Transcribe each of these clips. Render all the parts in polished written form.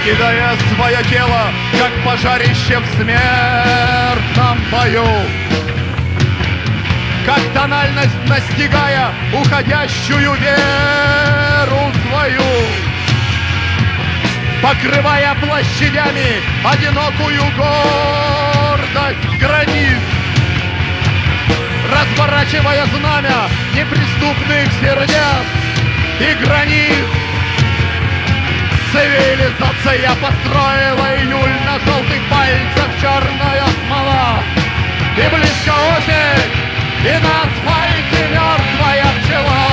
покидая свое тело, как пожарище в смертном бою, как тональность настигая уходящую веру свою, покрывая площадями одинокую гордость границ, разворачивая знамя неприступных сердец и границ. Цивилизация построила июль на желтых пальцах черная смола, и близко осень, и на асфальте мертвая пчела.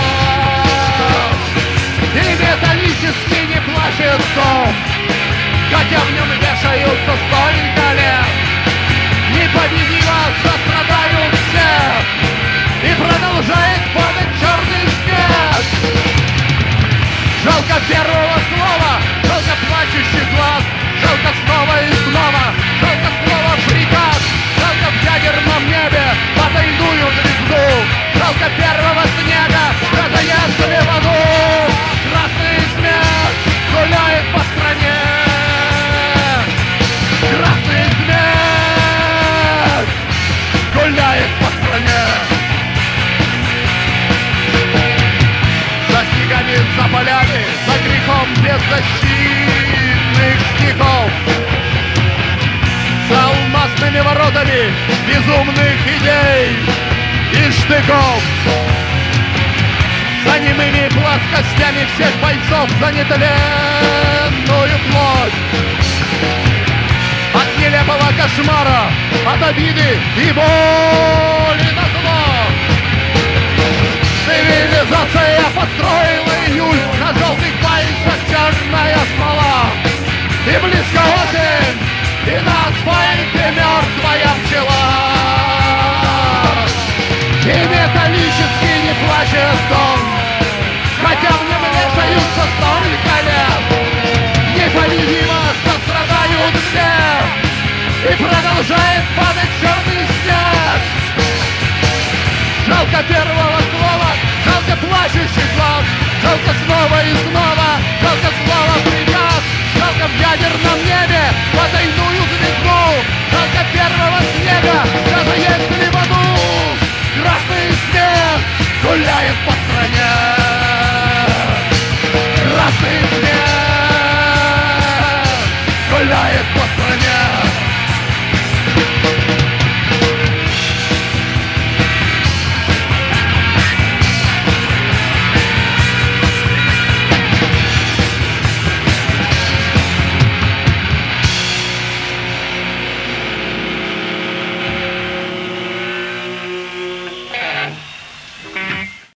И металлически не плачет дом, хотя в нем вешаются столько лет. Непобедимо сострадают все, и продолжает падать черный снег. Жалко первого слова, жалко плачущий глаз, жалко снова и снова, жалко снова приказ, жалко в ядерном небе потайную звезду, жалко первого снега, когда если в аду красный смех гуляет по стране. Красный смех гуляет по стране. За снегами, за полями, за грехом беззащитных стихов, за алмазными воротами безумных идей и штыков, за немыми плоскостями всех бойцов за нетленную плоть, от нелепого кошмара, от обиды и боли на зло. Цивилизация построила июль на желтых пальцах черная смола, и близко осень, и на асфальте мертвая пчела. И металлически не плачет дом, хотя в нем вешаются столько лет. Непобедимо сострадают все, и продолжает падать черный снег. Жалко первого слова, жалко плачущий глаз, жалко снова и снова, жалко снова приказ, жалко в ядерном небе потайную звезду, жалко первого снега, даже если